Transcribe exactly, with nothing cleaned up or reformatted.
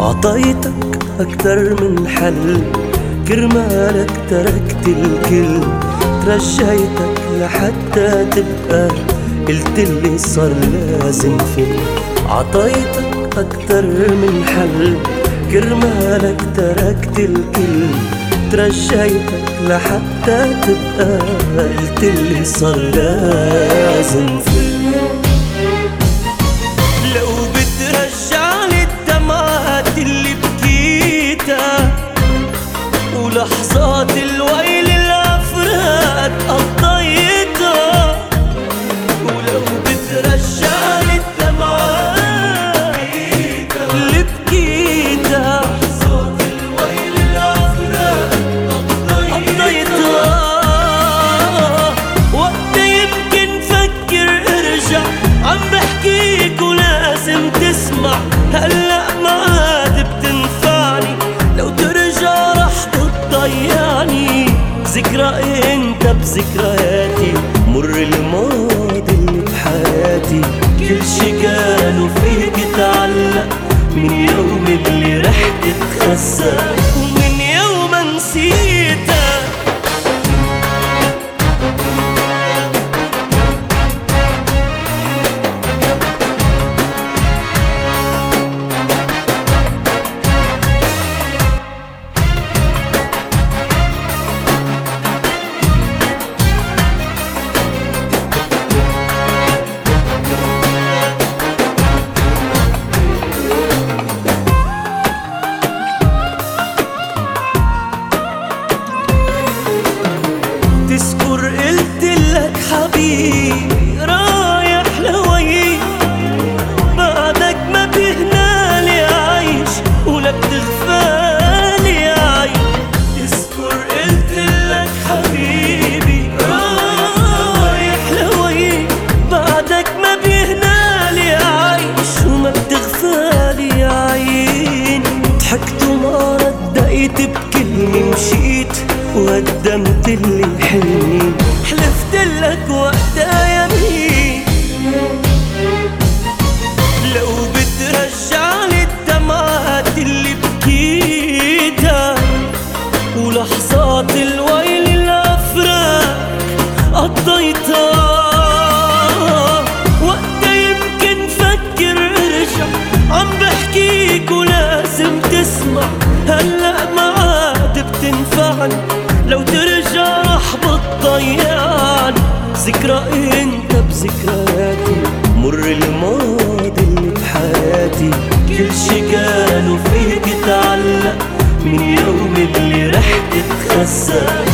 عطيتك أكتر من حل، كرمالك تركت الكل، ترجيتك لحتى تبقى قلتلي صار لازم فل. عطيتك أكتر من حل، كرمالك تركت الكل، ترجيتك لحتى تبقى قلتلي صار لازم فل. لو بترجعلي الدمعات اللي بكيتها ولحظات الويل العفرات قضيتها، ولو بترجعلي الدمعات اللي بكيتها ولحظات الويل العفرات قضيتها، وقتها يمكن فكر ارجع عم بحكيك ولازم تسمع. هلأ ما عاد بتنفعني، لو ترجع رح بتضيعني. ذكرى انت بذكرياتي، مر الماضي اللي بحياتي، كل شي كان وفيك تعلق من يوم اللي رحت تخسى ومن يوم نسيتك. تذكر قلتلك حبيبي رايح لوين، بعدك ما بيهنالي عيش ولا بتغفالي عين. تذكر قلتلك حبيبي رايح لوين، بعدك ما بيهنالي عيش وما بتغفالي عين. ضحكت وما ردقت بكلمة، مشيت وقدمت اللي حلمي، حلفتلك وقتها يمين. لو بترجعلي الدمعات اللي بكيتها ولحظات الويل العفراق قضيتها، وقتها يمكن فكر ارجع عم بحكيك ولازم تسمع. هلأ ما عاد بتنفعني، لو ترجع رح بتضيعني. ذكرى انت بذكرياتي، مر الماضي اللي بحياتي، كل شي كان وفيك تعلق من يوم اللي رحت تخسى